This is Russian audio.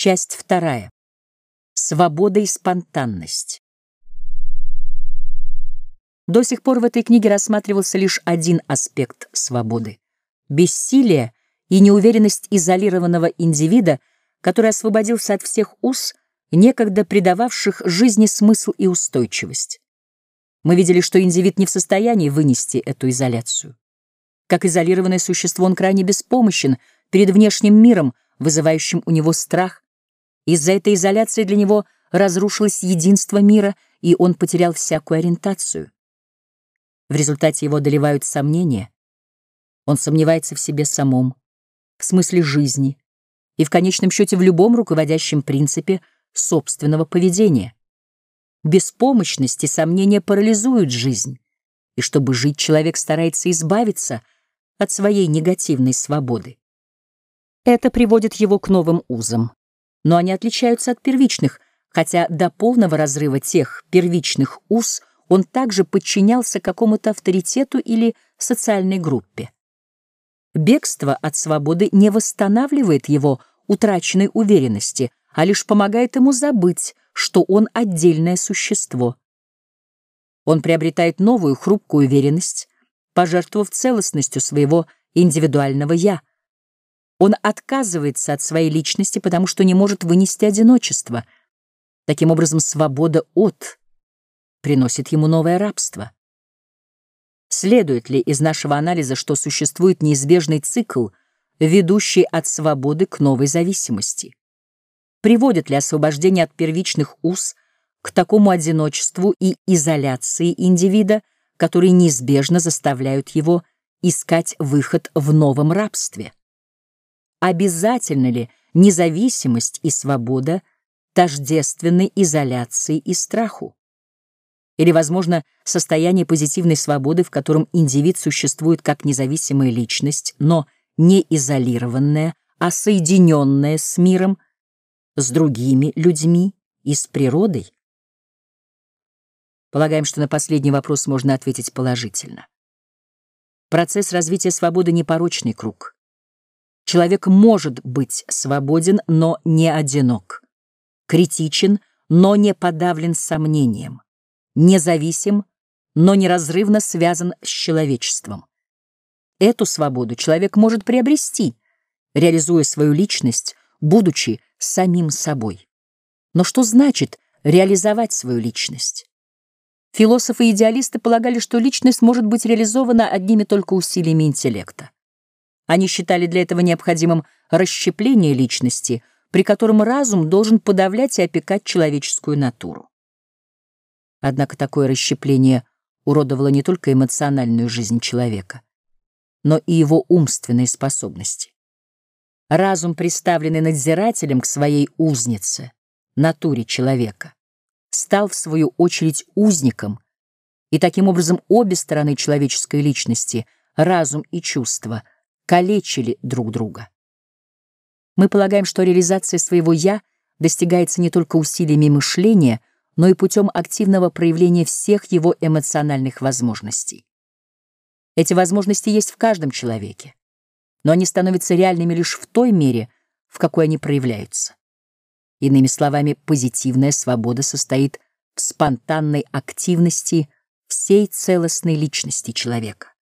Часть вторая. Свобода и спонтанность. До сих пор в этой книге рассматривался лишь один аспект свободы — бессилие и неуверенность изолированного индивида, который освободился от всех уз, некогда придававших жизни смысл и устойчивость. Мы видели, что индивид не в состоянии вынести эту изоляцию. Как изолированное существо он крайне беспомощен перед внешним миром, вызывающим у него страх. Из-за этой изоляции для него разрушилось единство мира, и он потерял всякую ориентацию. В результате его одолевают сомнения. Он сомневается в себе самом, в смысле жизни и в конечном счете в любом руководящем принципе собственного поведения. Беспомощность и сомнения парализуют жизнь, и чтобы жить, человек старается избавиться от своей негативной свободы. Это приводит его к новым узам, но они отличаются от первичных, хотя до полного разрыва тех первичных уз он также подчинялся какому-то авторитету или социальной группе. Бегство от свободы не восстанавливает его утраченной уверенности, а лишь помогает ему забыть, что он отдельное существо. Он приобретает новую хрупкую уверенность, пожертвовав целостностью своего индивидуального «я». Он отказывается от своей личности, потому что не может вынести одиночество. Таким образом, свобода от приносит ему новое рабство. Следует ли из нашего анализа, что существует неизбежный цикл, ведущий от свободы к новой зависимости? Приводит ли освобождение от первичных уз к такому одиночеству и изоляции индивида, которые неизбежно заставляют его искать выход в новом рабстве? Обязательно ли независимость и свобода тождественны изоляции и страху? Или, возможно, состояние позитивной свободы, в котором индивид существует как независимая личность, но не изолированная, а соединенная с миром, с другими людьми и с природой? Полагаем, что на последний вопрос можно ответить положительно. Процесс развития свободы — непорочный круг. Человек может быть свободен, но не одинок, критичен, но не подавлен сомнением, независим, но неразрывно связан с человечеством. Эту свободу человек может приобрести, реализуя свою личность, будучи самим собой. Но что значит реализовать свою личность? Философы и идеалисты полагали, что личность может быть реализована одними только усилиями интеллекта. Они считали для этого необходимым расщепление личности, при котором разум должен подавлять и опекать человеческую натуру. Однако такое расщепление уродовало не только эмоциональную жизнь человека, но и его умственные способности. Разум, приставленный надзирателем к своей узнице, натуре человека, стал, в свою очередь, узником, и таким образом обе стороны человеческой личности, разум и чувства, калечили друг друга. Мы полагаем, что реализация своего «я» достигается не только усилиями мышления, но и путем активного проявления всех его эмоциональных возможностей. Эти возможности есть в каждом человеке, но они становятся реальными лишь в той мере, в какой они проявляются. Иными словами, позитивная свобода состоит в спонтанной активности всей целостной личности человека.